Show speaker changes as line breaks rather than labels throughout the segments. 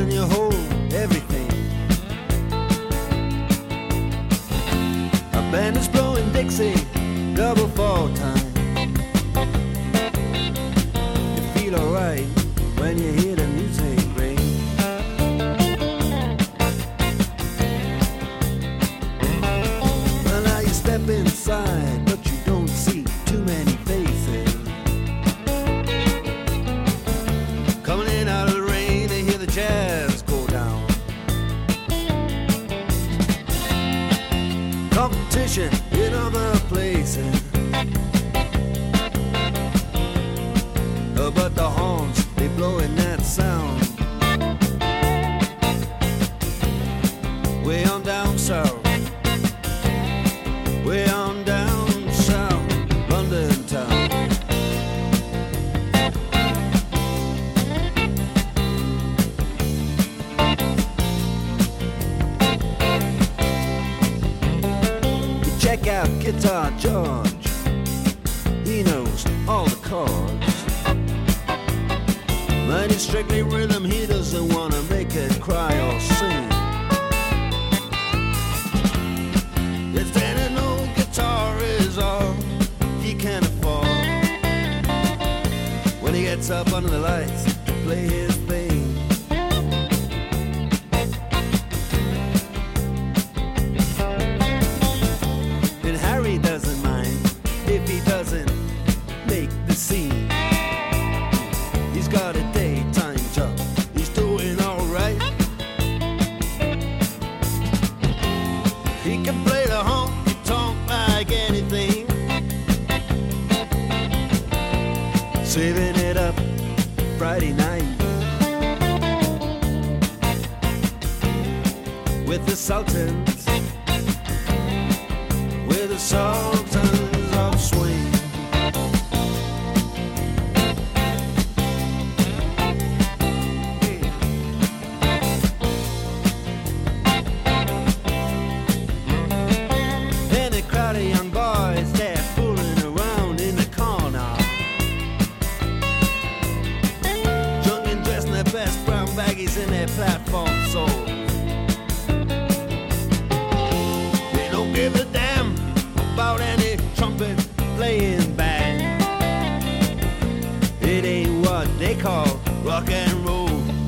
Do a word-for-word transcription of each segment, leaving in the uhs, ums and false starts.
and you hold everything. A band is blowing Dixie, double fall time. You feel alright when you hear the music ring. Well, now you step inside, but you don't see too many faces. Coming in out of the rain, they hear the jazz go down. Competition in other places, uh, but the horns, they blowing that sound. Way on down south, way on down south, London town. You check out Guitar George, he knows all the chords. But it's strictly rhythm, he doesn't wanna make it cry or sing. If then an old guitar is all he can afford, when he gets up under the lights to play his thing. And Harry doesn't mind if he doesn't make the scene. He's got a daytime job, he's doing alright. He can play the honky tonk like anything, saving it up Friday night with the Sultans, with the Sultans of Swing. And a crowd of young boys, they're fooling around in the corner, drunk and dressed in their best brown baggies in their platform soles. They don't give a damn about any trumpet playing band. It ain't what they call rock and roll.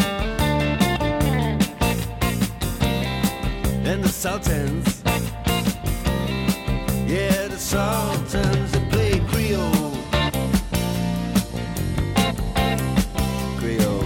And the Sultans, yeah, the Sultans, they play Creole. Creole.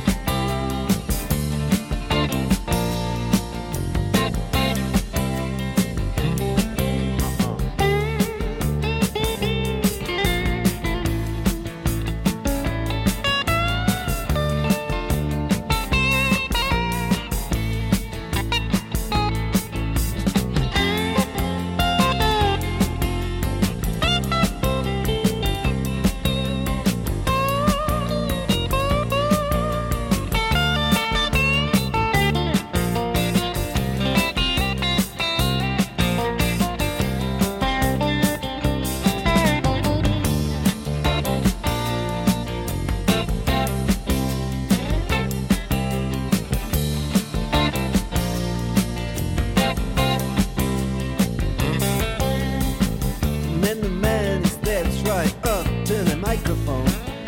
And then the man steps right up to the microphone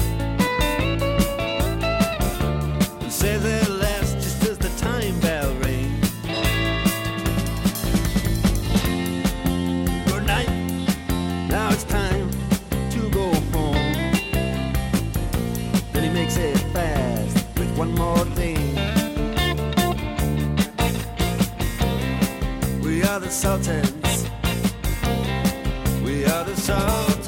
and says at last, just as the time bell rings, good night, now it's time to go home. Then he makes it fast with one more thing. We are the Sultans, we are the Sultans.